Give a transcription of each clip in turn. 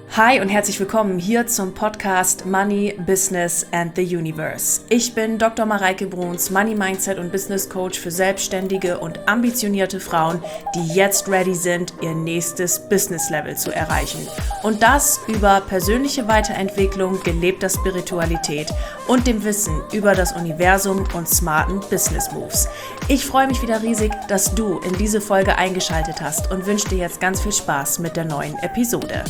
Hi und herzlich willkommen hier zum Podcast Money, Business and the Universe. Ich bin Dr. Mareike Bruns, Money Mindset und Business Coach für selbstständige und ambitionierte Frauen, die jetzt ready sind, ihr nächstes Business Level zu erreichen. Und das über persönliche Weiterentwicklung, gelebter Spiritualität und dem Wissen über das Universum und smarten Business Moves. Ich freue mich wieder riesig, dass du in diese Folge eingeschaltet hast und wünsche dir jetzt ganz viel Spaß mit der neuen Episode.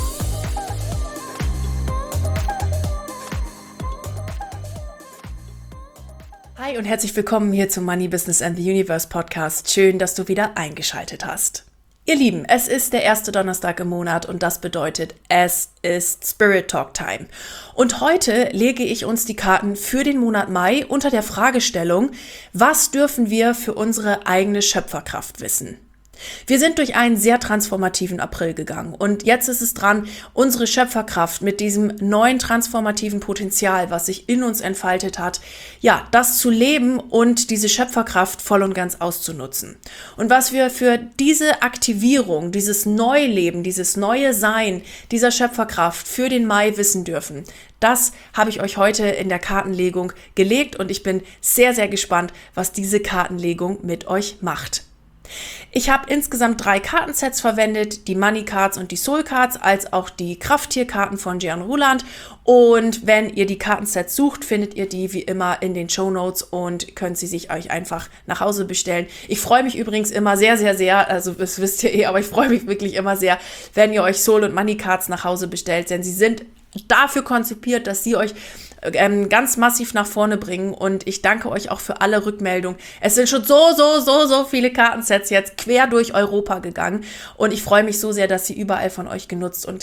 Hi und herzlich willkommen hier zum Money, Business and the Universe Podcast. Schön, dass du wieder eingeschaltet hast. Ihr Lieben, es ist der erste Donnerstag im Monat und das bedeutet, es ist Spirit Talk Time. Und heute lege ich uns die Karten für den Monat Mai unter der Fragestellung, was dürfen wir für unsere eigene Schöpferkraft wissen? Wir sind durch einen sehr transformativen April gegangen und jetzt ist es dran, unsere Schöpferkraft mit diesem neuen transformativen Potenzial, was sich in uns entfaltet hat, ja, das zu leben und diese Schöpferkraft voll und ganz auszunutzen. Und was wir für diese Aktivierung, dieses Neuleben, dieses neue Sein dieser Schöpferkraft für den Mai wissen dürfen, das habe ich euch heute in der Kartenlegung gelegt und ich bin sehr, sehr gespannt, was diese Kartenlegung mit euch macht. Ich habe insgesamt 3 Kartensets verwendet, die Money Cards und die Soul Cards, als auch die Krafttierkarten von Gian Ruland. Und wenn ihr die Kartensets sucht, findet ihr die wie immer in den Shownotes und könnt sie sich euch einfach nach Hause bestellen. Ich freue mich übrigens immer sehr, sehr, sehr, also das wisst ihr aber ich freue mich wirklich immer sehr, wenn ihr euch Soul und Money Cards nach Hause bestellt, denn sie sind dafür konzipiert, dass sie euch ganz massiv nach vorne bringen und ich danke euch auch für alle Rückmeldungen. Es sind schon so viele Kartensets jetzt quer durch Europa gegangen und ich freue mich so sehr, dass sie überall von euch genutzt und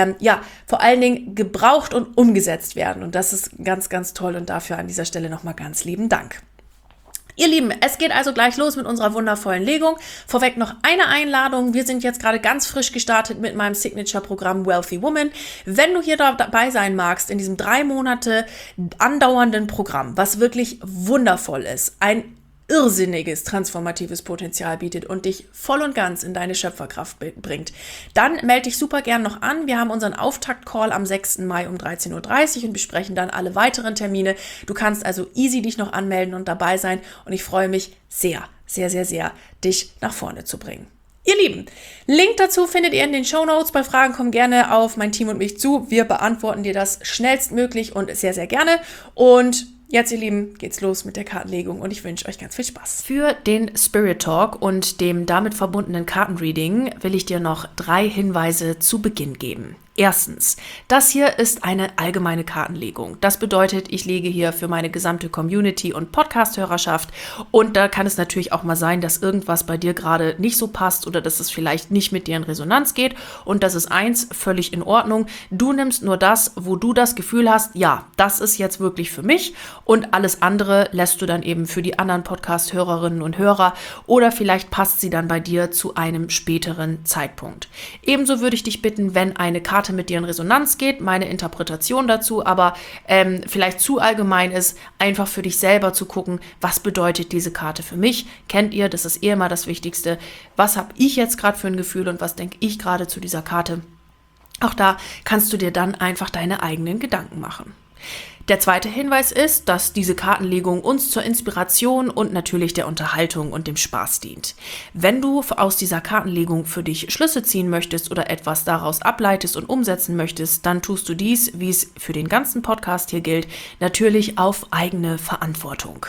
vor allen Dingen gebraucht und umgesetzt werden und das ist ganz, ganz toll und dafür an dieser Stelle nochmal ganz lieben Dank. Ihr Lieben, es geht also gleich los mit unserer wundervollen Legung. Vorweg noch eine Einladung. Wir sind jetzt gerade ganz frisch gestartet mit meinem Signature-Programm Wealthy Woman. Wenn du hier dabei sein magst, in diesem 3 Monate andauernden Programm, was wirklich wundervoll ist, ein irrsinniges transformatives Potenzial bietet und dich voll und ganz in deine Schöpferkraft bringt, dann melde dich super gern noch an. Wir haben unseren Auftakt-Call am 6. Mai um 13:30 Uhr und besprechen dann alle weiteren Termine. Du kannst also easy dich noch anmelden und dabei sein und ich freue mich sehr, sehr, sehr, sehr, dich nach vorne zu bringen. Ihr Lieben, Link dazu findet ihr in den Shownotes. Bei Fragen komm gerne auf mein Team und mich zu. Wir beantworten dir das schnellstmöglich und sehr, sehr gerne. Und jetzt, ihr Lieben, geht's los mit der Kartenlegung und ich wünsche euch ganz viel Spaß. Für den Spirit Talk und dem damit verbundenen Kartenreading will ich dir noch 3 Hinweise zu Beginn geben. Erstens, das hier ist eine allgemeine Kartenlegung. Das bedeutet, ich lege hier für meine gesamte Community und Podcast-Hörerschaft und da kann es natürlich auch mal sein, dass irgendwas bei dir gerade nicht so passt oder dass es vielleicht nicht mit dir in Resonanz geht und das ist völlig in Ordnung. Du nimmst nur das, wo du das Gefühl hast, ja, das ist jetzt wirklich für mich und alles andere lässt du dann eben für die anderen Podcast-Hörerinnen und Hörer oder vielleicht passt sie dann bei dir zu einem späteren Zeitpunkt. Ebenso würde ich dich bitten, wenn eine Karte mit dir in Resonanz geht, meine Interpretation dazu, aber vielleicht zu allgemein ist, einfach für dich selber zu gucken, was bedeutet diese Karte für mich? Kennt ihr, das ist immer das Wichtigste. Was habe ich jetzt gerade für ein Gefühl und was denke ich gerade zu dieser Karte? Auch da kannst du dir dann einfach deine eigenen Gedanken machen. Der zweite Hinweis ist, dass diese Kartenlegung uns zur Inspiration und natürlich der Unterhaltung und dem Spaß dient. Wenn du aus dieser Kartenlegung für dich Schlüsse ziehen möchtest oder etwas daraus ableitest und umsetzen möchtest, dann tust du dies, wie es für den ganzen Podcast hier gilt, natürlich auf eigene Verantwortung.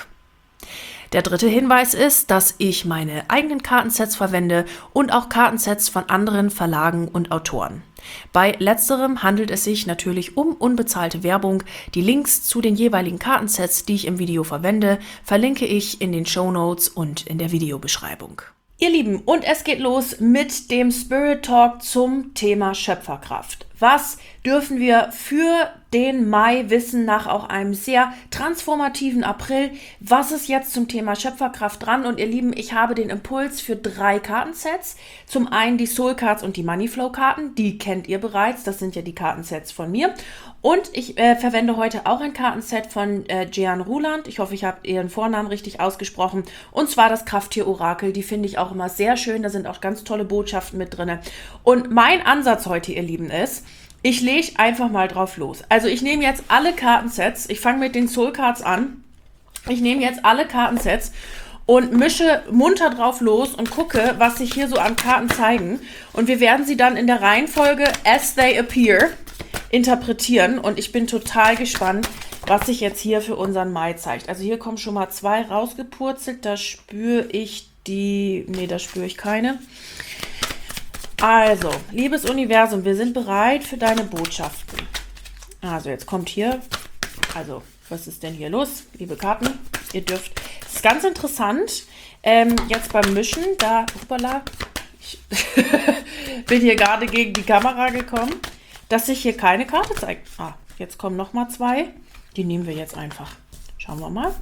Der dritte Hinweis ist, dass ich meine eigenen Kartensets verwende und auch Kartensets von anderen Verlagen und Autoren. Bei letzterem handelt es sich natürlich um unbezahlte Werbung. Die Links zu den jeweiligen Kartensets, die ich im Video verwende, verlinke ich in den Shownotes und in der Videobeschreibung. Ihr Lieben, und es geht los mit dem Spirit Talk zum Thema Schöpferkraft. Was dürfen wir für den Mai wissen nach auch einem sehr transformativen April? Was ist jetzt zum Thema Schöpferkraft dran? Und ihr Lieben, ich habe den Impuls für 3 Kartensets. Zum einen die Soul Cards und die Money Flow Karten. Die kennt ihr bereits. Das sind ja die Kartensets von mir. Und ich verwende heute auch ein Kartenset von Gian Ruland. Ich hoffe, ich habe ihren Vornamen richtig ausgesprochen. Und zwar das Krafttier-Orakel. Die finde ich auch immer sehr schön. Da sind auch ganz tolle Botschaften mit drin. Und mein Ansatz heute, ihr Lieben, ist, Ich lege einfach mal drauf los. Also ich nehme jetzt alle Kartensets. Ich fange mit den Soul Cards an. Ich nehme jetzt alle Kartensets und mische munter drauf los und gucke, was sich hier so an Karten zeigen. Und wir werden sie dann in der Reihenfolge as they appear interpretieren. Und ich bin total gespannt, was sich jetzt hier für unseren Mai zeigt. Also hier kommen schon mal 2 rausgepurzelt. Da spüre ich da spüre ich keine. Also, liebes Universum, wir sind bereit für deine Botschaften. Also, jetzt kommt hier, was ist denn hier los, liebe Karten? Ihr dürft, das ist ganz interessant, jetzt beim Mischen, ich bin hier gerade gegen die Kamera gekommen, dass sich hier keine Karte zeigt. Jetzt kommen nochmal 2, die nehmen wir jetzt einfach. Schauen wir mal.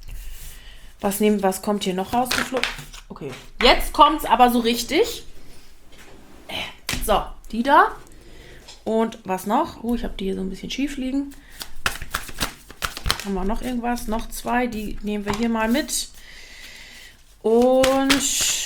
Was kommt hier noch rausgeflogen? Okay, jetzt kommt es aber so richtig. So, die da. Und was noch? Ich habe die hier so ein bisschen schief liegen. Haben wir noch irgendwas? Noch 2, die nehmen wir hier mal mit. Und ich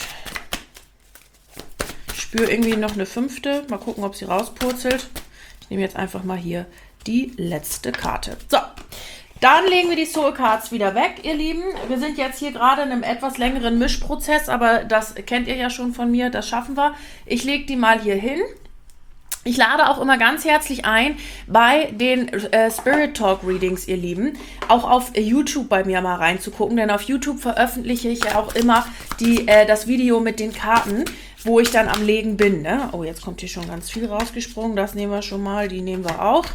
spüre irgendwie noch eine 5. Mal gucken, ob sie rauspurzelt. Ich nehme jetzt einfach mal hier die letzte Karte. So, dann legen wir die Soul Cards wieder weg, ihr Lieben. Wir sind jetzt hier gerade in einem etwas längeren Mischprozess, aber das kennt ihr ja schon von mir, das schaffen wir. Ich lege die mal hier hin. Ich lade auch immer ganz herzlich ein, bei den Spirit Talk Readings, ihr Lieben, auch auf YouTube bei mir mal reinzugucken, denn auf YouTube veröffentliche ich ja auch immer das Video mit den Karten, wo ich dann am Legen bin. Ne? Oh, jetzt kommt hier schon ganz viel rausgesprungen, das nehmen wir schon mal, die nehmen wir auch.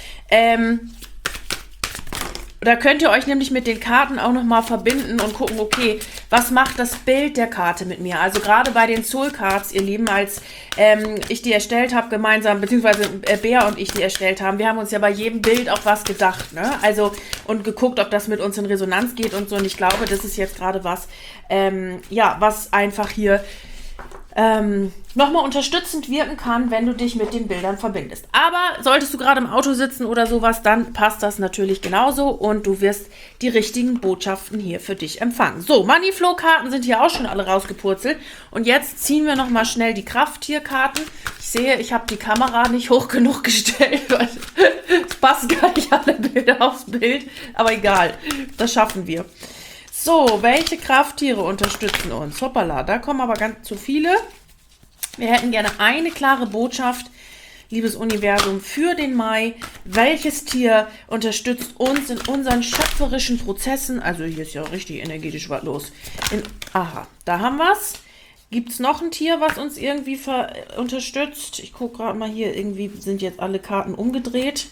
Da könnt ihr euch nämlich mit den Karten auch nochmal verbinden und gucken, okay, was macht das Bild der Karte mit mir? Also gerade bei den Soul Cards, ihr Lieben, als ich die erstellt habe gemeinsam, beziehungsweise Bea und ich die erstellt haben, wir haben uns ja bei jedem Bild auch was gedacht, ne? Also und geguckt, ob das mit uns in Resonanz geht und so. Und ich glaube, das ist jetzt gerade was, was einfach hier nochmal unterstützend wirken kann, wenn du dich mit den Bildern verbindest. Aber solltest du gerade im Auto sitzen oder sowas, dann passt das natürlich genauso und du wirst die richtigen Botschaften hier für dich empfangen. So, Moneyflow-Karten sind hier auch schon alle rausgepurzelt und jetzt ziehen wir nochmal schnell die Krafttierkarten. Ich sehe, ich habe die Kamera nicht hoch genug gestellt, weil es passen gar nicht alle Bilder aufs Bild, aber egal, das schaffen wir. So, welche Krafttiere unterstützen uns? Hoppala, da kommen aber ganz zu viele. Wir hätten gerne eine klare Botschaft, liebes Universum, für den Mai. Welches Tier unterstützt uns in unseren schöpferischen Prozessen? Also hier ist ja richtig energetisch was los. Da haben wir es. Gibt es noch ein Tier, was uns irgendwie unterstützt? Ich gucke gerade mal hier, irgendwie sind jetzt alle Karten umgedreht.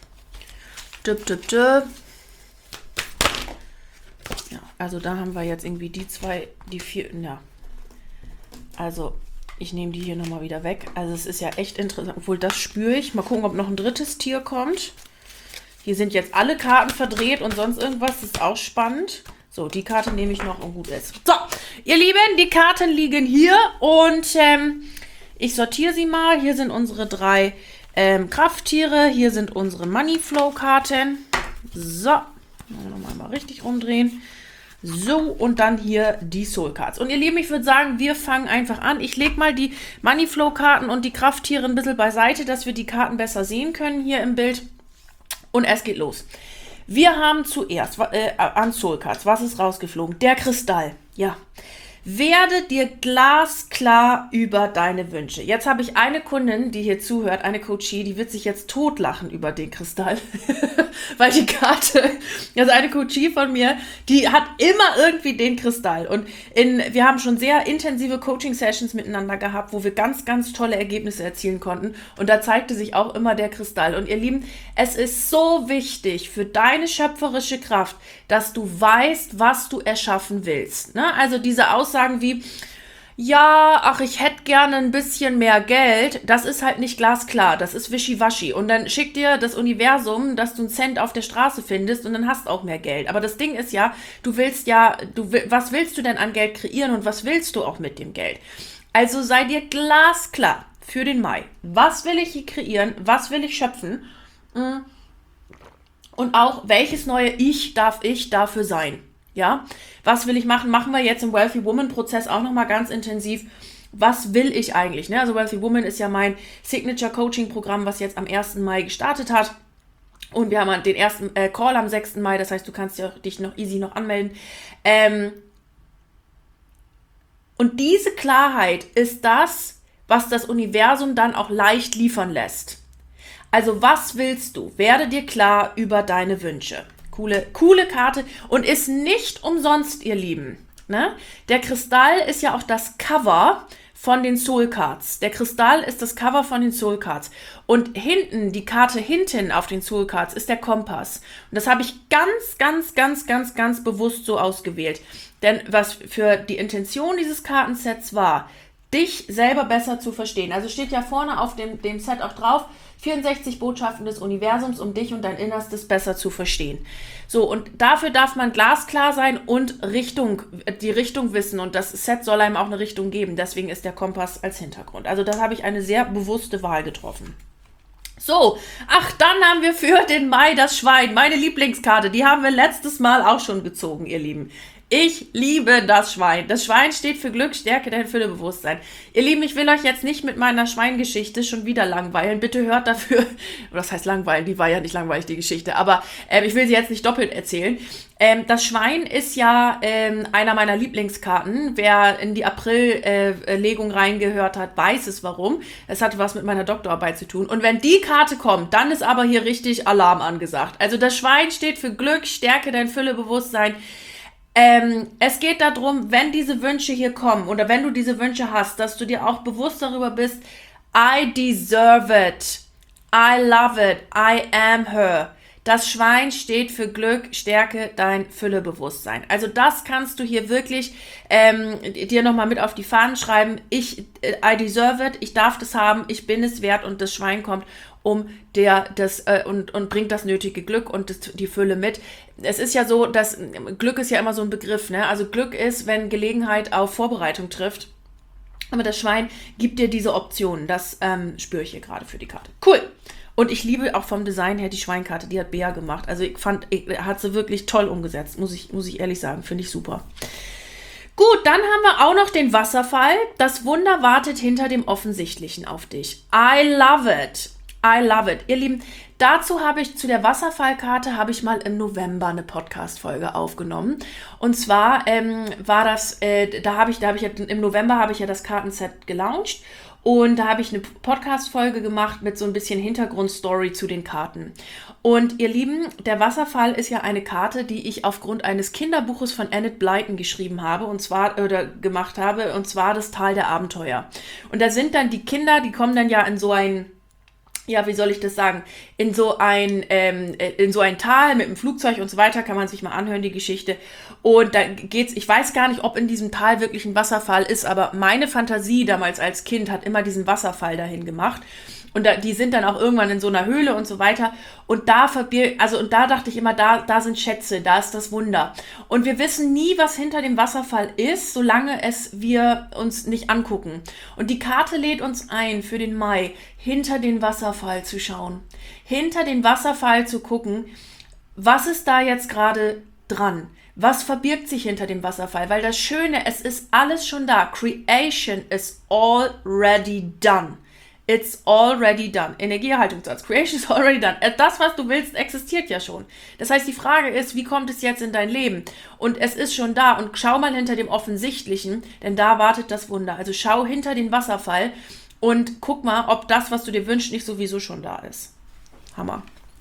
Ja, also da haben wir jetzt irgendwie die 2, die 4, ja. Also ich nehme die hier nochmal wieder weg. Also es ist ja echt interessant, obwohl das spüre ich. Mal gucken, ob noch ein drittes Tier kommt. Hier sind jetzt alle Karten verdreht und sonst irgendwas. Das ist auch spannend. So, die Karte nehme ich noch und gut ist. So, ihr Lieben, die Karten liegen hier und ich sortiere sie mal. Hier sind unsere 3 Krafttiere. Hier sind unsere Moneyflow-Karten. So, mal richtig rumdrehen. So, und dann hier die Soul Cards. Und ihr Lieben, ich würde sagen, wir fangen einfach an. Ich lege mal die Moneyflow-Karten und die Krafttiere ein bisschen beiseite, dass wir die Karten besser sehen können hier im Bild. Und es geht los. Wir haben zuerst an Soul Cards, was ist rausgeflogen? Der Kristall, ja. Werde dir glasklar über deine Wünsche. Jetzt habe ich eine Kundin, die hier zuhört, eine Coachie, die wird sich jetzt totlachen über den Kristall. Weil die Karte, also eine Coachie von mir, die hat immer irgendwie den Kristall. Und wir haben schon sehr intensive Coaching-Sessions miteinander gehabt, wo wir ganz, ganz tolle Ergebnisse erzielen konnten. Und da zeigte sich auch immer der Kristall. Und ihr Lieben, es ist so wichtig für deine schöpferische Kraft, dass du weißt, was du erschaffen willst. Ne? Also diese Aussagen wie, ja, ach, ich hätte gerne ein bisschen mehr Geld, das ist halt nicht glasklar, das ist wischiwaschi. Und dann schickt dir das Universum, dass du einen Cent auf der Straße findest und dann hast auch mehr Geld. Aber das Ding ist ja, was willst du denn an Geld kreieren und was willst du auch mit dem Geld? Also sei dir glasklar für den Mai. Was will ich hier kreieren? Was will ich schöpfen? Und auch, welches neue Ich darf ich dafür sein? Ja, was will ich machen? Machen wir jetzt im Wealthy Woman Prozess auch nochmal ganz intensiv, was will ich eigentlich? Ne? Also Wealthy Woman ist ja mein Signature-Coaching-Programm, was jetzt am 1. Mai gestartet hat. Und wir haben den ersten Call am 6. Mai, das heißt, du kannst dich noch easy anmelden. Und diese Klarheit ist das, was das Universum dann auch leicht liefern lässt. Also was willst du? Werde dir klar über deine Wünsche. Coole Karte und ist nicht umsonst, ihr Lieben. Ne? Der Kristall ist ja auch das Cover von den Soul Cards. Der Kristall ist das Cover von den Soul Cards. Und hinten, die Karte hinten auf den Soul Cards ist der Kompass. Und das habe ich ganz bewusst so ausgewählt. Denn was für die Intention dieses Kartensets war, dich selber besser zu verstehen. Also steht ja vorne auf dem Set auch drauf, 64 Botschaften des Universums, um dich und dein Innerstes besser zu verstehen. So, und dafür darf man glasklar sein und die Richtung wissen. Und das Set soll einem auch eine Richtung geben. Deswegen ist der Kompass als Hintergrund. Also da habe ich eine sehr bewusste Wahl getroffen. So, dann haben wir für den Mai das Schwein, meine Lieblingskarte. Die haben wir letztes Mal auch schon gezogen, ihr Lieben. Ich liebe das Schwein. Das Schwein steht für Glück, Stärke, dein Füllebewusstsein. Ihr Lieben, ich will euch jetzt nicht mit meiner Schweingeschichte schon wieder langweilen. Bitte hört dafür, was heißt langweilen? Die war ja nicht langweilig, die Geschichte. Aber ich will sie jetzt nicht doppelt erzählen. Das Schwein ist ja einer meiner Lieblingskarten. Wer in die April-Legung reingehört hat, weiß es warum. Es hatte was mit meiner Doktorarbeit zu tun. Und wenn die Karte kommt, dann ist aber hier richtig Alarm angesagt. Also das Schwein steht für Glück, Stärke, dein Füllebewusstsein. Es geht darum, wenn diese Wünsche hier kommen oder wenn du diese Wünsche hast, dass du dir auch bewusst darüber bist, I deserve it, I love it, I am her. Das Schwein steht für Glück, Stärke, dein Füllebewusstsein. Also das kannst du hier wirklich dir nochmal mit auf die Fahnen schreiben. I deserve it, ich darf das haben, ich bin es wert und das Schwein kommt und bringt das nötige Glück und die Fülle mit. Es ist ja so, dass Glück ist ja immer so ein Begriff, ne? Also Glück ist, wenn Gelegenheit auf Vorbereitung trifft. Aber das Schwein gibt dir diese Optionen. Das spüre ich hier gerade für die Karte. Cool. Und ich liebe auch vom Design her die Schweinkarte, die hat Bea gemacht. Also hat sie wirklich toll umgesetzt, muss ich ehrlich sagen, finde ich super. Gut, dann haben wir auch noch den Wasserfall. Das Wunder wartet hinter dem Offensichtlichen auf dich. I love it. I love it. Ihr Lieben, zu der Wasserfallkarte habe ich mal im November eine Podcast-Folge aufgenommen. Und zwar war das, im November habe ich ja das Kartenset gelauncht. Und da habe ich eine Podcast-Folge gemacht mit so ein bisschen Hintergrundstory zu den Karten. Und ihr Lieben, der Wasserfall ist ja eine Karte, die ich aufgrund eines Kinderbuches von Enid Blyton geschrieben habe und zwar das Tal der Abenteuer. Und da sind dann die Kinder, die kommen dann ja in so ein, ja, wie soll ich das sagen, in so ein Tal mit einem Flugzeug und so weiter, kann man sich mal anhören, die Geschichte. Und da geht's, ich weiß gar nicht, ob in diesem Tal wirklich ein Wasserfall ist, aber meine Fantasie damals als Kind hat immer diesen Wasserfall dahin gemacht. Und die sind dann auch irgendwann in so einer Höhle und so weiter. Und da dachte ich immer, da sind Schätze, da ist das Wunder. Und wir wissen nie, was hinter dem Wasserfall ist, solange wir uns nicht angucken. Und die Karte lädt uns ein, für den Mai hinter den Wasserfall zu schauen. Hinter den Wasserfall zu gucken, was ist da jetzt gerade dran? Was verbirgt sich hinter dem Wasserfall? Weil das Schöne, es ist alles schon da. Creation is already done. It's already done. Energieerhaltungssatz. Creation is already done. Das, was du willst, existiert ja schon. Das heißt, die Frage ist, wie kommt es jetzt in dein Leben? Und es ist schon da. Und schau mal hinter dem Offensichtlichen, denn da wartet das Wunder. Also schau hinter den Wasserfall und guck mal, ob das, was du dir wünschst, nicht sowieso schon da ist. Hammer.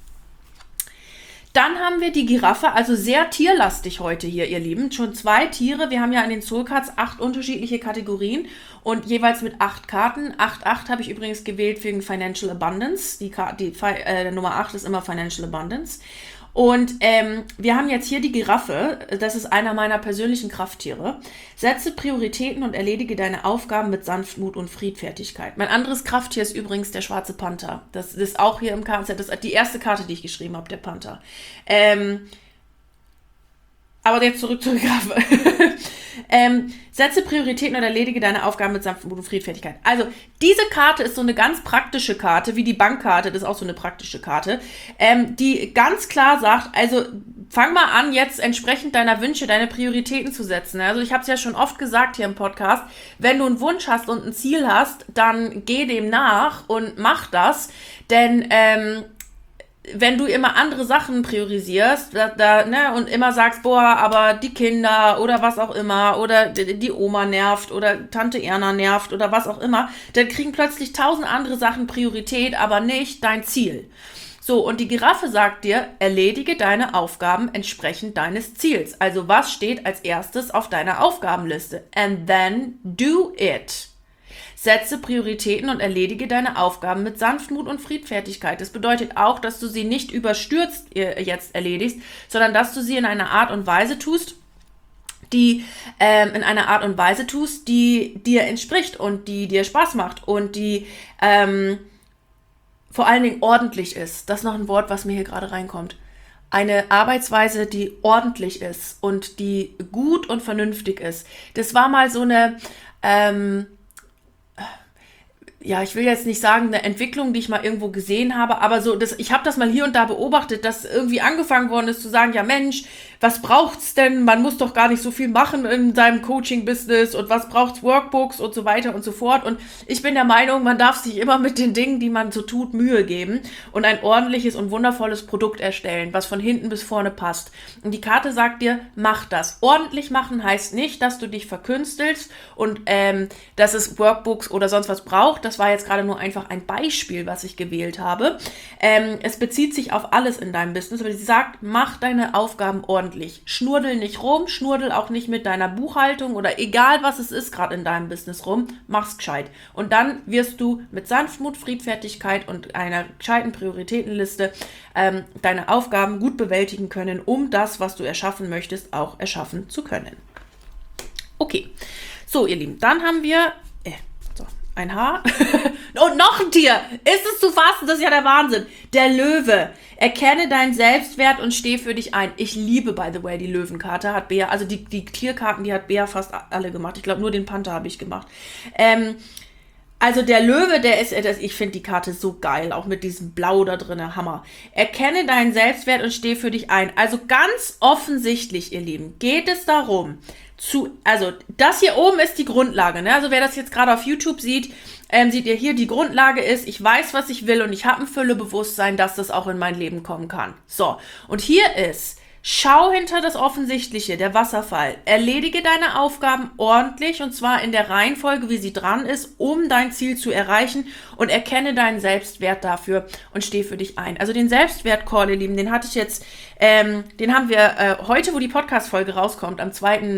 Dann haben wir die Giraffe, also sehr tierlastig heute hier, ihr Lieben. Schon 2 Tiere. Wir haben ja in den Soul Cards 8 unterschiedliche Kategorien und jeweils mit 8 Karten. 8 habe ich übrigens gewählt wegen Financial Abundance. Die Nummer 8 ist immer Financial Abundance. Und wir haben jetzt hier die Giraffe, das ist einer meiner persönlichen Krafttiere. Setze Prioritäten und erledige deine Aufgaben mit Sanftmut und Friedfertigkeit. Mein anderes Krafttier ist übrigens der schwarze Panther. Das ist auch hier im Kartenset, das ist die erste Karte, die ich geschrieben habe, der Panther. Aber jetzt zurück zur Giraffe. Setze Prioritäten und erledige deine Aufgaben mit Sanftmut und Friedfertigkeit. Also, diese Karte ist so eine ganz praktische Karte, wie die Bankkarte, das ist auch so eine praktische Karte, die ganz klar sagt, also fang mal an, jetzt entsprechend deiner Wünsche, deine Prioritäten zu setzen. Also ich habe es ja schon oft gesagt hier im Podcast, wenn du einen Wunsch hast und ein Ziel hast, dann geh dem nach und mach das, denn wenn du immer andere Sachen priorisierst und immer sagst, boah, aber die Kinder oder was auch immer oder die Oma nervt oder Tante Erna nervt oder was auch immer, dann kriegen plötzlich 1000 andere Sachen Priorität, aber nicht dein Ziel. So, und die Giraffe sagt dir, erledige deine Aufgaben entsprechend deines Ziels. Also was steht als erstes auf deiner Aufgabenliste? And then do it. Setze Prioritäten und erledige deine Aufgaben mit Sanftmut und Friedfertigkeit. Das bedeutet auch, dass du sie nicht überstürzt jetzt erledigst, sondern dass du sie in einer Art und Weise tust, die dir entspricht und die dir Spaß macht und die vor allen Dingen ordentlich ist. Das ist noch ein Wort, was mir hier gerade reinkommt. Eine Arbeitsweise, die ordentlich ist und die gut und vernünftig ist. Das war mal so eine ich will jetzt nicht sagen, eine Entwicklung, die ich mal irgendwo gesehen habe, aber ich habe das mal hier und da beobachtet, dass irgendwie angefangen worden ist zu sagen, ja Mensch, was braucht's denn? Man muss doch gar nicht so viel machen in seinem Coaching-Business und was braucht's? Workbooks und so weiter und so fort. Und ich bin der Meinung, man darf sich immer mit den Dingen, die man so tut, Mühe geben und ein ordentliches und wundervolles Produkt erstellen, was von hinten bis vorne passt. Und die Karte sagt dir, mach das. Ordentlich machen heißt nicht, dass du dich verkünstelst und dass es Workbooks oder sonst was braucht. Das war jetzt gerade nur einfach ein Beispiel, was ich gewählt habe. Es bezieht sich auf alles in deinem Business, aber sie sagt, mach deine Aufgaben ordentlich. Schnurdel nicht rum, schnurdel auch nicht mit deiner Buchhaltung oder egal was es ist gerade in deinem Business rum, mach's gescheit. Und dann wirst du mit Sanftmut, Friedfertigkeit und einer gescheiten Prioritätenliste deine Aufgaben gut bewältigen können, um das, was du erschaffen möchtest, auch erschaffen zu können. Okay, so ihr Lieben, dann haben wir ein Haar und noch ein Tier. Ist es zu fassen? Das ist ja der Wahnsinn. Der Löwe. Erkenne deinen Selbstwert und steh für dich ein. Ich liebe, by the way, die Löwenkarte. Hat Bea, also die Tierkarten, die hat Bea fast alle gemacht. Ich glaube, nur den Panther habe ich gemacht. Also der Löwe, ich finde die Karte so geil, auch mit diesem Blau da drin, Hammer. Erkenne deinen Selbstwert und steh für dich ein. Also ganz offensichtlich, ihr Lieben, geht es darum, also das hier oben ist die Grundlage, ne? Also wer das jetzt gerade auf YouTube sieht, seht ihr hier, die Grundlage ist, ich weiß, was ich will und ich habe ein Füllebewusstsein, dass das auch in mein Leben kommen kann. So, und hier ist, schau hinter das Offensichtliche, der Wasserfall. Erledige deine Aufgaben ordentlich und zwar in der Reihenfolge, wie sie dran ist, um dein Ziel zu erreichen und erkenne deinen Selbstwert dafür und steh für dich ein. Also den Selbstwert-Call, ihr Lieben, den hatte ich jetzt, den haben wir heute, wo die Podcast-Folge rauskommt, am 2.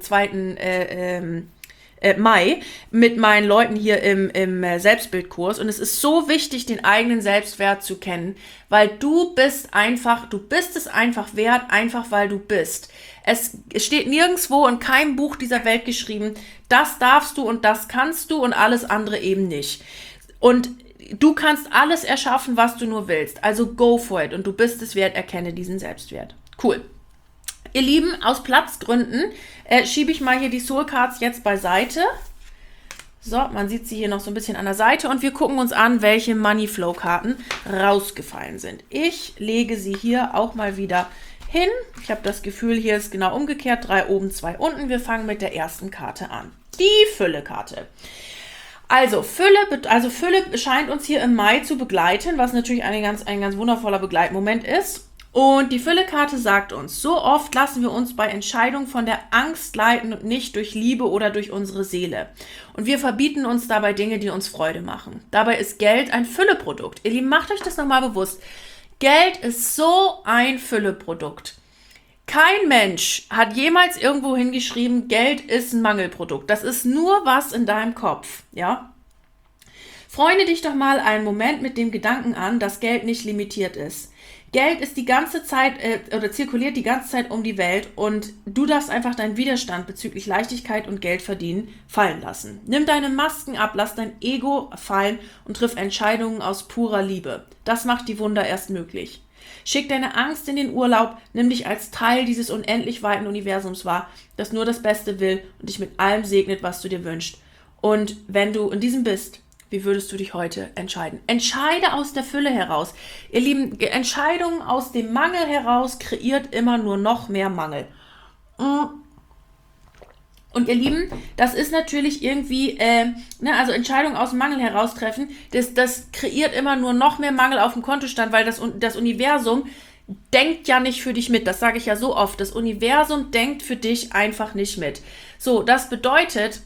Mai mit meinen Leuten hier im Selbstbildkurs und es ist so wichtig, den eigenen Selbstwert zu kennen, weil du bist es einfach wert, einfach weil du bist. Es steht nirgendwo in keinem Buch dieser Welt geschrieben, das darfst du und das kannst du und alles andere eben nicht. Und du kannst alles erschaffen, was du nur willst, also go for it und du bist es wert, erkenne diesen Selbstwert. Cool. Ihr Lieben, aus Platzgründen schiebe ich mal hier die Soul Cards jetzt beiseite. So, man sieht sie hier noch so ein bisschen an der Seite und wir gucken uns an, welche Money Flow Karten rausgefallen sind. Ich lege sie hier auch mal wieder hin. Ich habe das Gefühl, hier ist genau umgekehrt. 3 oben, 2 unten. Wir fangen mit der ersten Karte an. Die Fülle-Karte. Also Fülle scheint uns hier im Mai zu begleiten, was natürlich ein ganz wundervoller Begleitmoment ist. Und die Fülle-Karte sagt uns, so oft lassen wir uns bei Entscheidungen von der Angst leiten und nicht durch Liebe oder durch unsere Seele. Und wir verbieten uns dabei Dinge, die uns Freude machen. Dabei ist Geld ein Fülleprodukt. Ihr Lieben, macht euch das nochmal bewusst. Geld ist so ein Fülleprodukt. Kein Mensch hat jemals irgendwo hingeschrieben, Geld ist ein Mangelprodukt. Das ist nur was in deinem Kopf, ja? Freunde dich doch mal einen Moment mit dem Gedanken an, dass Geld nicht limitiert ist. Geld ist die ganze Zeit zirkuliert die ganze Zeit um die Welt und du darfst einfach deinen Widerstand bezüglich Leichtigkeit und Geld verdienen fallen lassen. Nimm deine Masken ab, lass dein Ego fallen und triff Entscheidungen aus purer Liebe. Das macht die Wunder erst möglich. Schick deine Angst in den Urlaub, nimm dich als Teil dieses unendlich weiten Universums wahr, das nur das Beste will und dich mit allem segnet, was du dir wünschst. Und wenn du in diesem bist, wie würdest du dich heute entscheiden? Entscheide aus der Fülle heraus. Ihr Lieben, Entscheidungen aus dem Mangel heraus kreiert immer nur noch mehr Mangel. Und ihr Lieben, das ist natürlich irgendwie, also Entscheidungen aus dem Mangel heraustreffen, das kreiert immer nur noch mehr Mangel auf dem Kontostand, weil das Universum denkt ja nicht für dich mit. Das sage ich ja so oft. Das Universum denkt für dich einfach nicht mit. So, das bedeutet,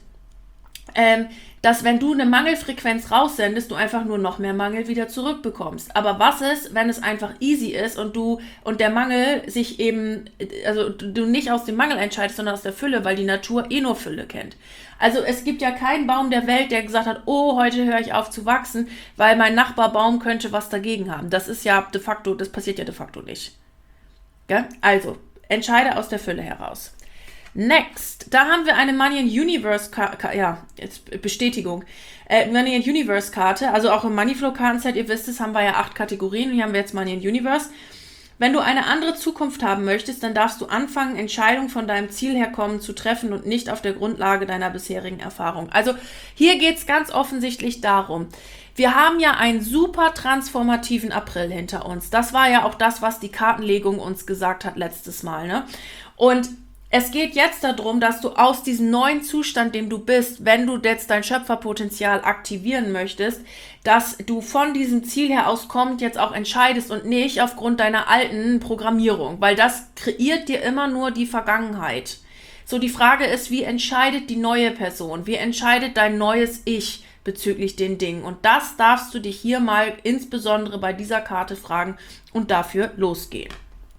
dass wenn du eine Mangelfrequenz raussendest, du einfach nur noch mehr Mangel wieder zurückbekommst. Aber was ist, wenn es einfach easy ist und der Mangel sich eben, also du nicht aus dem Mangel entscheidest, sondern aus der Fülle, weil die Natur nur Fülle kennt. Also es gibt ja keinen Baum der Welt, der gesagt hat, oh, heute höre ich auf zu wachsen, weil mein Nachbarbaum könnte was dagegen haben. Das ist ja de facto, das passiert ja de facto nicht. Ja? Also, entscheide aus der Fülle heraus. Next, da haben wir eine Money and Universe Bestätigung. Money and Universe Karte, also auch im Moneyflow Kartenset, ihr wisst es, haben wir ja 8 Kategorien und hier haben wir jetzt Money and Universe. Wenn du eine andere Zukunft haben möchtest, dann darfst du anfangen, Entscheidungen von deinem Ziel herkommen zu treffen und nicht auf der Grundlage deiner bisherigen Erfahrung. Also hier geht es ganz offensichtlich darum, wir haben ja einen super transformativen April hinter uns. Das war ja auch das, was die Kartenlegung uns gesagt hat letztes Mal, ne? Und es geht jetzt darum, dass du aus diesem neuen Zustand, dem du bist, wenn du jetzt dein Schöpferpotenzial aktivieren möchtest, dass du von diesem Ziel her aus kommend jetzt auch entscheidest und nicht aufgrund deiner alten Programmierung, weil das kreiert dir immer nur die Vergangenheit. So, die Frage ist, wie entscheidet die neue Person? Wie entscheidet dein neues Ich bezüglich den Dingen? Und das darfst du dich hier mal insbesondere bei dieser Karte fragen und dafür losgehen.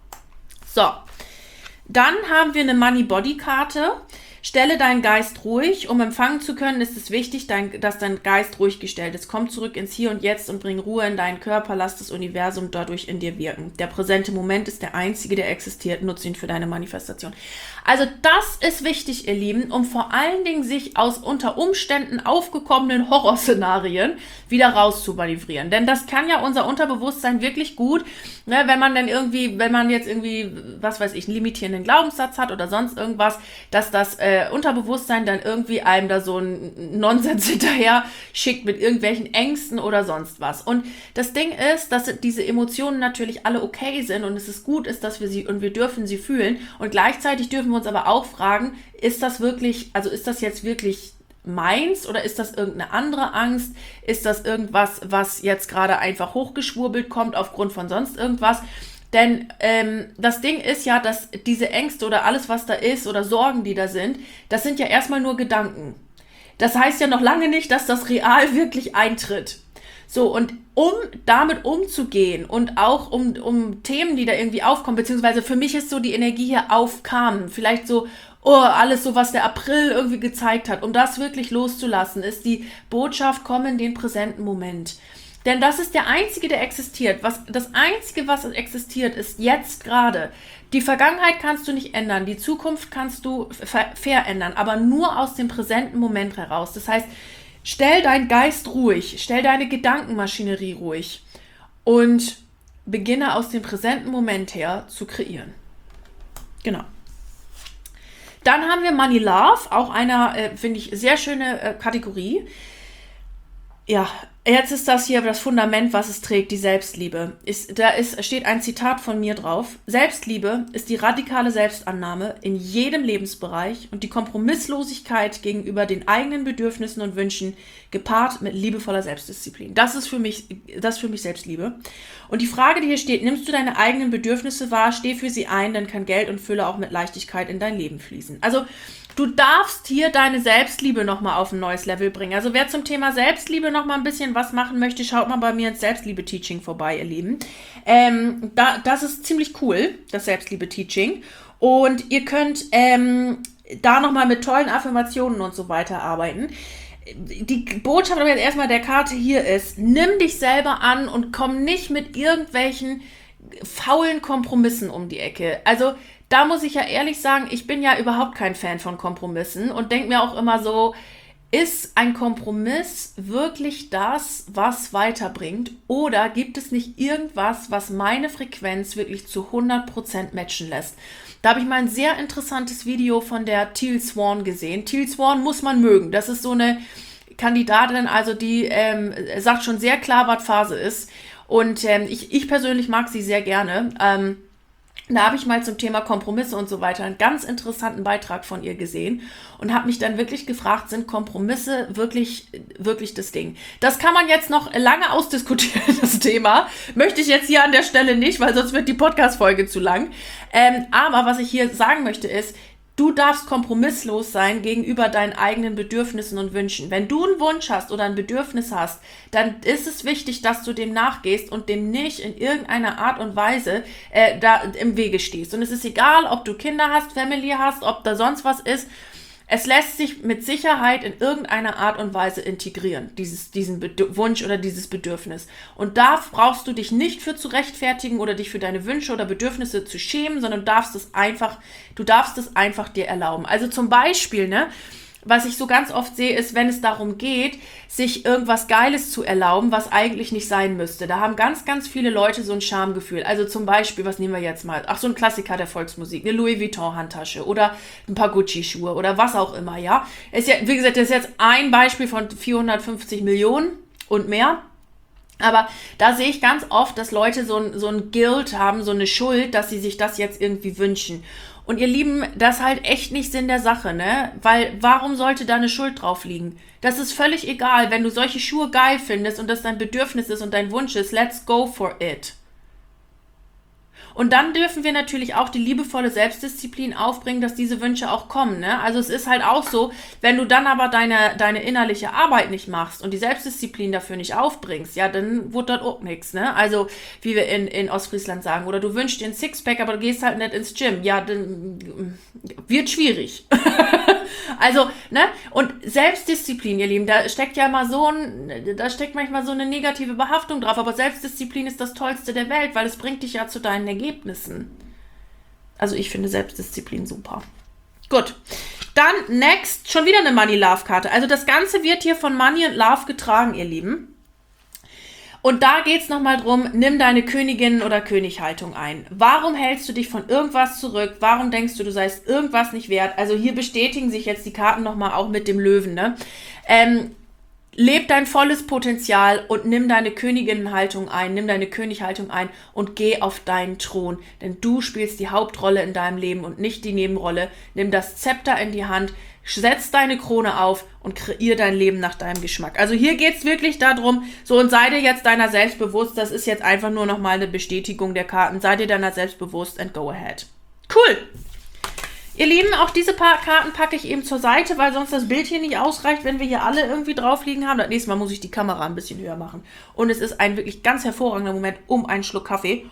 So. Dann haben wir eine Money-Body-Karte. Stelle deinen Geist ruhig. Um empfangen zu können, ist es wichtig, dass dein Geist ruhig gestellt ist. Komm zurück ins Hier und Jetzt und bring Ruhe in deinen Körper. Lass das Universum dadurch in dir wirken. Der präsente Moment ist der einzige, der existiert. Nutze ihn für deine Manifestation. Also das ist wichtig, ihr Lieben, um vor allen Dingen sich aus unter Umständen aufgekommenen Horrorszenarien wieder rauszumanövrieren. Denn das kann ja unser Unterbewusstsein wirklich gut, ne, wenn man jetzt irgendwie, was weiß ich, einen limitierenden Glaubenssatz hat oder sonst irgendwas, dass das Unterbewusstsein dann irgendwie einem da so einen Nonsens hinterher schickt mit irgendwelchen Ängsten oder sonst was. Und das Ding ist, dass diese Emotionen natürlich alle okay sind und es ist gut ist, dass wir dürfen sie fühlen und gleichzeitig dürfen wir uns aber auch fragen, ist das jetzt wirklich meins oder ist das irgendeine andere Angst? Ist das irgendwas, was jetzt gerade einfach hochgeschwurbelt kommt aufgrund von sonst irgendwas? Denn das Ding ist ja, dass diese Ängste oder alles, was da ist oder Sorgen, die da sind, das sind ja erstmal nur Gedanken. Das heißt ja noch lange nicht, dass das real wirklich eintritt. So, und um damit umzugehen und auch um Themen, die da irgendwie aufkommen, beziehungsweise für mich ist so die Energie hier aufkam, vielleicht so, alles so, was der April irgendwie gezeigt hat, um das wirklich loszulassen, ist die Botschaft, komm in den präsenten Moment. Denn das ist der einzige, der existiert. Das Einzige, was existiert, ist jetzt gerade. Die Vergangenheit kannst du nicht ändern, die Zukunft kannst du verändern, aber nur aus dem präsenten Moment heraus. Das heißt, stell deinen Geist ruhig, stell deine Gedankenmaschinerie ruhig und beginne aus dem präsenten Moment her zu kreieren. Genau. Dann haben wir Money Love, auch einer, finde ich, sehr schöne Kategorie. Ja, jetzt ist das hier das Fundament, was es trägt, die Selbstliebe. Steht ein Zitat von mir drauf. Selbstliebe ist die radikale Selbstannahme in jedem Lebensbereich und die Kompromisslosigkeit gegenüber den eigenen Bedürfnissen und Wünschen, gepaart mit liebevoller Selbstdisziplin. Das ist für mich Selbstliebe. Und die Frage, die hier steht, nimmst du deine eigenen Bedürfnisse wahr, steh für sie ein, dann kann Geld und Fülle auch mit Leichtigkeit in dein Leben fließen. Also du darfst hier deine Selbstliebe nochmal auf ein neues Level bringen. Also wer zum Thema Selbstliebe nochmal ein bisschen was machen möchte, schaut mal bei mir ins Selbstliebe-Teaching vorbei, ihr Lieben. Das ist ziemlich cool, das Selbstliebe-Teaching. Und ihr könnt da nochmal mit tollen Affirmationen und so weiter arbeiten. Die Botschaft aber jetzt erstmal der Karte hier ist, nimm dich selber an und komm nicht mit irgendwelchen faulen Kompromissen um die Ecke. Also da muss ich ja ehrlich sagen, ich bin ja überhaupt kein Fan von Kompromissen und denke mir auch immer so, ist ein Kompromiss wirklich das, was weiterbringt? Oder gibt es nicht irgendwas, was meine Frequenz wirklich zu 100% matchen lässt? Da habe ich mal ein sehr interessantes Video von der Teal Swan gesehen. Teal Swan muss man mögen. Das ist so eine Kandidatin, also die sagt schon sehr klar, was Phase ist. Und ich persönlich mag sie sehr gerne. Da habe ich mal zum Thema Kompromisse und so weiter einen ganz interessanten Beitrag von ihr gesehen und habe mich dann wirklich gefragt, sind Kompromisse wirklich das Ding? Das kann man jetzt noch lange ausdiskutieren, das Thema. Möchte ich jetzt hier an der Stelle nicht, weil sonst wird die Podcast-Folge zu lang. Aber was ich hier sagen möchte ist, du darfst kompromisslos sein gegenüber deinen eigenen Bedürfnissen und Wünschen. Wenn du einen Wunsch hast oder ein Bedürfnis hast, dann ist es wichtig, dass du dem nachgehst und dem nicht in irgendeiner Art und Weise da im Wege stehst. Und es ist egal, ob du Kinder hast, Family hast, ob da sonst was ist. Es lässt sich mit Sicherheit in irgendeiner Art und Weise integrieren, diesen Wunsch oder dieses Bedürfnis. Und da brauchst du dich nicht für zu rechtfertigen oder dich für deine Wünsche oder Bedürfnisse zu schämen, sondern du darfst es einfach dir erlauben. Also zum Beispiel, was ich so ganz oft sehe, ist, wenn es darum geht, sich irgendwas Geiles zu erlauben, was eigentlich nicht sein müsste. Da haben ganz, ganz viele Leute so ein Schamgefühl. Also zum Beispiel, was nehmen wir jetzt mal? Ach, so ein Klassiker der Volksmusik, eine Louis Vuitton Handtasche oder ein paar Gucci-Schuhe oder was auch immer, ja. Ist ja, wie gesagt, das ist jetzt ein Beispiel von 450 Millionen und mehr. Aber da sehe ich ganz oft, dass Leute so ein Guilt haben, so eine Schuld, dass sie sich das jetzt irgendwie wünschen. Und ihr Lieben, das ist halt echt nicht Sinn der Sache, ne? Weil warum sollte da eine Schuld drauf liegen? Das ist völlig egal, wenn du solche Schuhe geil findest und das dein Bedürfnis ist und dein Wunsch ist, let's go for it. Und dann dürfen wir natürlich auch die liebevolle Selbstdisziplin aufbringen, dass diese Wünsche auch kommen, ne? Also es ist halt auch so, wenn du dann aber deine innerliche Arbeit nicht machst und die Selbstdisziplin dafür nicht aufbringst, ja, dann wird das auch nichts, ne? Also wie wir in Ostfriesland sagen, oder du wünschst dir ein Sixpack, aber du gehst halt nicht ins Gym, ja, dann wird schwierig. Also, ne? Und Selbstdisziplin, ihr Lieben, da steckt manchmal so eine negative Behaftung drauf, aber Selbstdisziplin ist das Tollste der Welt, weil es bringt dich ja zu deinen Ergebnissen. Also ich finde Selbstdisziplin super. Gut. Dann next, schon wieder eine Money-Love-Karte. Also das Ganze wird hier von Money and Love getragen, ihr Lieben. Und da geht es nochmal drum, nimm deine Königin- oder Könighaltung ein. Warum hältst du dich von irgendwas zurück? Warum denkst du, du seist irgendwas nicht wert? Also hier bestätigen sich jetzt die Karten nochmal auch mit dem Löwen, ne? Leb dein volles Potenzial und nimm deine Königinnenhaltung ein, nimm deine Könighaltung ein und geh auf deinen Thron. Denn du spielst die Hauptrolle in deinem Leben und nicht die Nebenrolle. Nimm das Zepter in die Hand, setz deine Krone auf und kreier dein Leben nach deinem Geschmack. Also hier geht's wirklich darum, so, und sei dir jetzt deiner selbst bewusst, das ist jetzt einfach nur nochmal eine Bestätigung der Karten, sei dir deiner selbst bewusst and go ahead. Cool! Ihr Lieben, auch diese paar Karten packe ich eben zur Seite, weil sonst das Bild hier nicht ausreicht, wenn wir hier alle irgendwie drauf liegen haben. Das nächste Mal muss ich die Kamera ein bisschen höher machen. Und es ist ein wirklich ganz hervorragender Moment, um einen Schluck Kaffee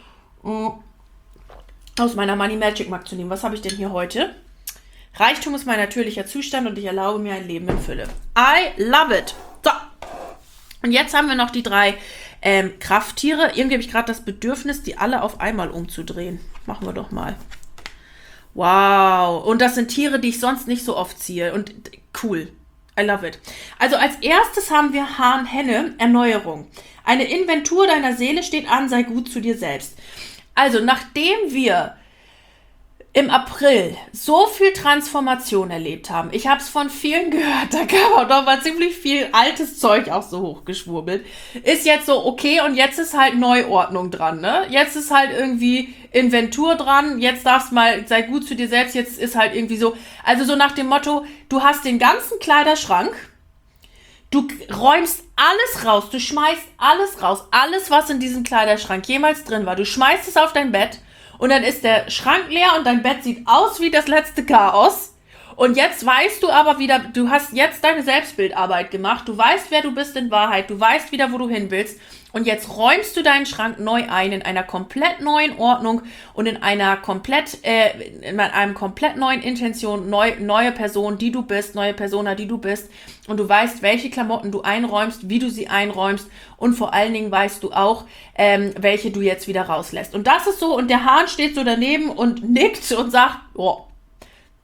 aus meiner Money Magic Mug zu nehmen. Was habe ich denn hier heute? Reichtum ist mein natürlicher Zustand und ich erlaube mir ein Leben in Fülle. I love it. So. Und jetzt haben wir noch die 3 Krafttiere. Irgendwie habe ich gerade das Bedürfnis, die alle auf einmal umzudrehen. Machen wir doch mal. Wow. Und das sind Tiere, die ich sonst nicht so oft ziehe. Und cool. I love it. Also als erstes haben wir Hahn-Henne, Erneuerung. Eine Inventur deiner Seele steht an, sei gut zu dir selbst. Also nachdem wir im April so viel Transformation erlebt haben, ich habe es von vielen gehört, da kam auch noch mal ziemlich viel altes Zeug auch so hochgeschwurbelt, ist jetzt so, okay, und jetzt ist halt Neuordnung dran, ne? Jetzt ist halt irgendwie Inventur dran, jetzt darfst mal, sei gut zu dir selbst, jetzt ist halt irgendwie so, also so nach dem Motto, du hast den ganzen Kleiderschrank, du räumst alles raus, du schmeißt alles raus, alles, was in diesem Kleiderschrank jemals drin war, du schmeißt es auf dein Bett. Und dann ist der Schrank leer und dein Bett sieht aus wie das letzte Chaos. Und jetzt weißt du aber wieder, du hast jetzt deine Selbstbildarbeit gemacht. Du weißt, wer du bist in Wahrheit. Du weißt wieder, wo du hin willst. Und jetzt räumst du deinen Schrank neu ein, in einer komplett neuen Ordnung und in einem komplett neuen Intention, neue Person, die du bist, neue Persona, die du bist. Und du weißt, welche Klamotten du einräumst, wie du sie einräumst. Und vor allen Dingen weißt du auch, welche du jetzt wieder rauslässt. Und das ist so, und der Hahn steht so daneben und nickt und sagt, oh,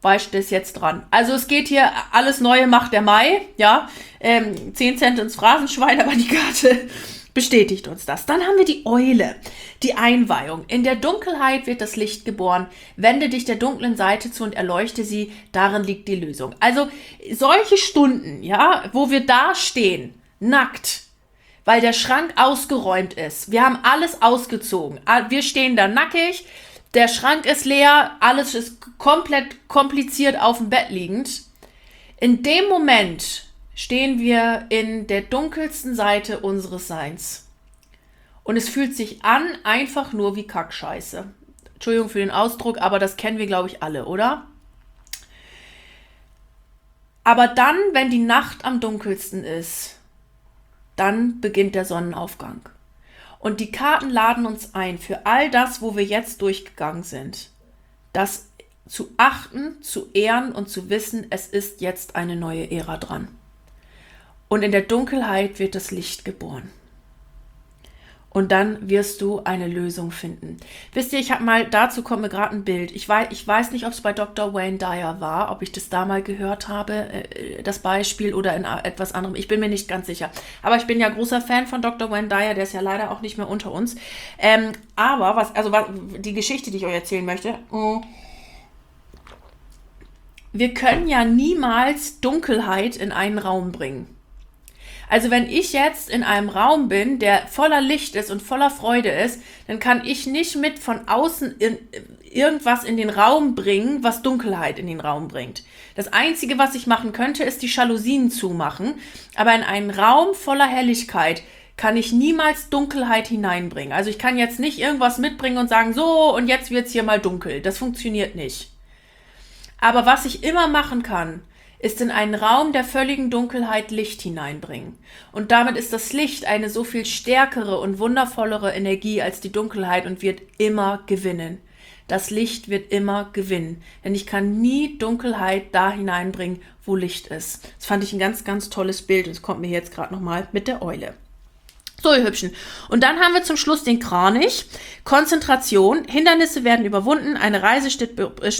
weißt du, ist jetzt dran. Also es geht hier, alles Neue macht der Mai, ja, 10 Cent ins Phrasenschwein, aber die Karte bestätigt uns das. Dann haben wir die Eule, die Einweihung. In der Dunkelheit wird das Licht geboren. Wende dich der dunklen Seite zu und erleuchte sie. Darin liegt die Lösung. Also solche Stunden, ja, wo wir da stehen, nackt, weil der Schrank ausgeräumt ist. Wir haben alles ausgezogen. Wir stehen da nackig. Der Schrank ist leer. Alles ist komplett kompliziert auf dem Bett liegend. In dem Moment stehen wir in der dunkelsten Seite unseres Seins. Und es fühlt sich an, einfach nur wie Kackscheiße. Entschuldigung für den Ausdruck, aber das kennen wir, glaube ich, alle, oder? Aber dann, wenn die Nacht am dunkelsten ist, dann beginnt der Sonnenaufgang. Und die Karten laden uns ein, für all das, wo wir jetzt durchgegangen sind, das zu achten, zu ehren und zu wissen, es ist jetzt eine neue Ära dran. Und in der Dunkelheit wird das Licht geboren. Und dann wirst du eine Lösung finden. Wisst ihr, dazu kommt mir gerade ein Bild. Ich weiß nicht, ob es bei Dr. Wayne Dyer war, ob ich das da mal gehört habe, das Beispiel, oder in etwas anderem. Ich bin mir nicht ganz sicher. Aber ich bin ja großer Fan von Dr. Wayne Dyer, der ist ja leider auch nicht mehr unter uns. Aber die Geschichte, die ich euch erzählen möchte, wir können ja niemals Dunkelheit in einen Raum bringen. Also wenn ich jetzt in einem Raum bin, der voller Licht ist und voller Freude ist, dann kann ich nicht mit von außen irgendwas in den Raum bringen, was Dunkelheit in den Raum bringt. Das Einzige, was ich machen könnte, ist die Jalousien zumachen. Aber in einen Raum voller Helligkeit kann ich niemals Dunkelheit hineinbringen. Also ich kann jetzt nicht irgendwas mitbringen und sagen, so, und jetzt wird's hier mal dunkel. Das funktioniert nicht. Aber was ich immer machen kann, ist in einen Raum der völligen Dunkelheit Licht hineinbringen. Und damit ist das Licht eine so viel stärkere und wundervollere Energie als die Dunkelheit und wird immer gewinnen. Das Licht wird immer gewinnen. Denn ich kann nie Dunkelheit da hineinbringen, wo Licht ist. Das fand ich ein ganz, ganz tolles Bild. Und es kommt mir jetzt gerade nochmal mit der Eule. So, ihr Hübschen. Und dann haben wir zum Schluss den Kranich. Konzentration. Hindernisse werden überwunden. Eine Reise steht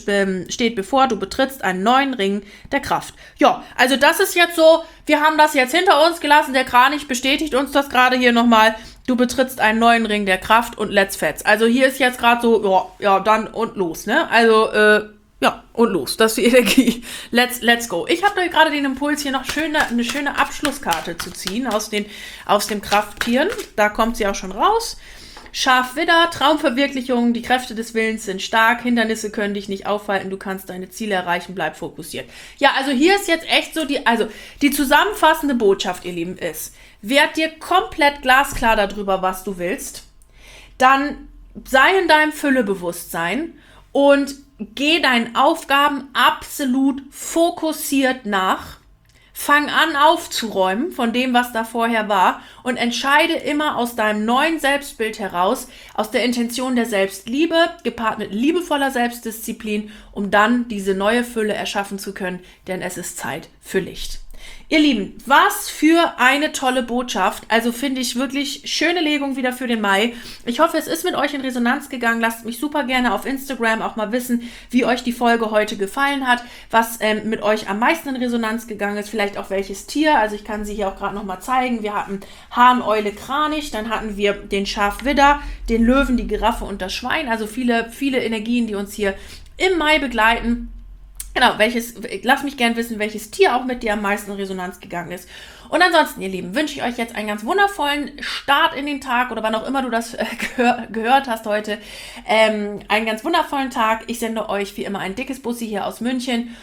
bevor. Du betrittst einen neuen Ring der Kraft. Ja, also das ist jetzt so, wir haben das jetzt hinter uns gelassen. Der Kranich bestätigt uns das gerade hier nochmal. Du betrittst einen neuen Ring der Kraft und let's fetz. Also hier ist jetzt gerade so, ja, dann und los, ne? Also, ja, und los. Das ist die Energie. Let's go. Ich habe gerade den Impuls, hier noch eine schöne Abschlusskarte zu ziehen aus dem Krafttieren. Da kommt sie auch schon raus. Schafwidder, Traumverwirklichung, die Kräfte des Willens sind stark, Hindernisse können dich nicht aufhalten, du kannst deine Ziele erreichen, bleib fokussiert. Ja, also hier ist jetzt echt so die zusammenfassende Botschaft, ihr Lieben, ist, werd dir komplett glasklar darüber, was du willst, dann sei in deinem Füllebewusstsein und geh deinen Aufgaben absolut fokussiert nach. Fang an aufzuräumen von dem, was da vorher war und entscheide immer aus deinem neuen Selbstbild heraus, aus der Intention der Selbstliebe, gepaart mit liebevoller Selbstdisziplin, um dann diese neue Fülle erschaffen zu können, denn es ist Zeit für Licht. Ihr Lieben, was für eine tolle Botschaft. Also finde ich wirklich schöne Legung wieder für den Mai. Ich hoffe, es ist mit euch in Resonanz gegangen. Lasst mich super gerne auf Instagram auch mal wissen, wie euch die Folge heute gefallen hat, was mit euch am meisten in Resonanz gegangen ist, vielleicht auch welches Tier. Also ich kann sie hier auch gerade nochmal zeigen. Wir hatten Hahn, Eule, Kranich, dann hatten wir den Schafwidder, den Löwen, die Giraffe und das Schwein. Also viele, viele Energien, die uns hier im Mai begleiten. Genau, lass mich gern wissen, welches Tier auch mit dir am meisten in Resonanz gegangen ist. Und ansonsten, ihr Lieben, wünsche ich euch jetzt einen ganz wundervollen Start in den Tag oder wann auch immer du das gehört hast heute. Einen ganz wundervollen Tag. Ich sende euch wie immer ein dickes Bussi hier aus München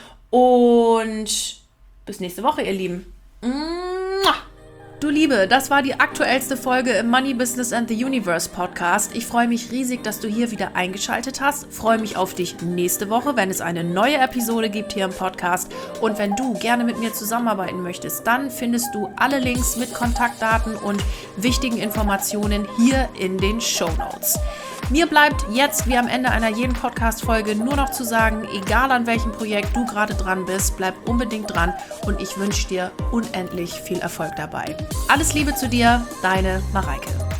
und bis nächste Woche, ihr Lieben. Du Liebe, das war die aktuellste Folge im Money Business and the Universe Podcast. Ich freue mich riesig, dass du hier wieder eingeschaltet hast. Freue mich auf dich nächste Woche, wenn es eine neue Episode gibt hier im Podcast. Und wenn du gerne mit mir zusammenarbeiten möchtest, dann findest du alle Links mit Kontaktdaten und wichtigen Informationen hier in den Shownotes. Mir bleibt jetzt, wie am Ende einer jeden Podcast-Folge, nur noch zu sagen, egal an welchem Projekt du gerade dran bist, bleib unbedingt dran und ich wünsche dir unendlich viel Erfolg dabei. Alles Liebe zu dir, deine Mareike.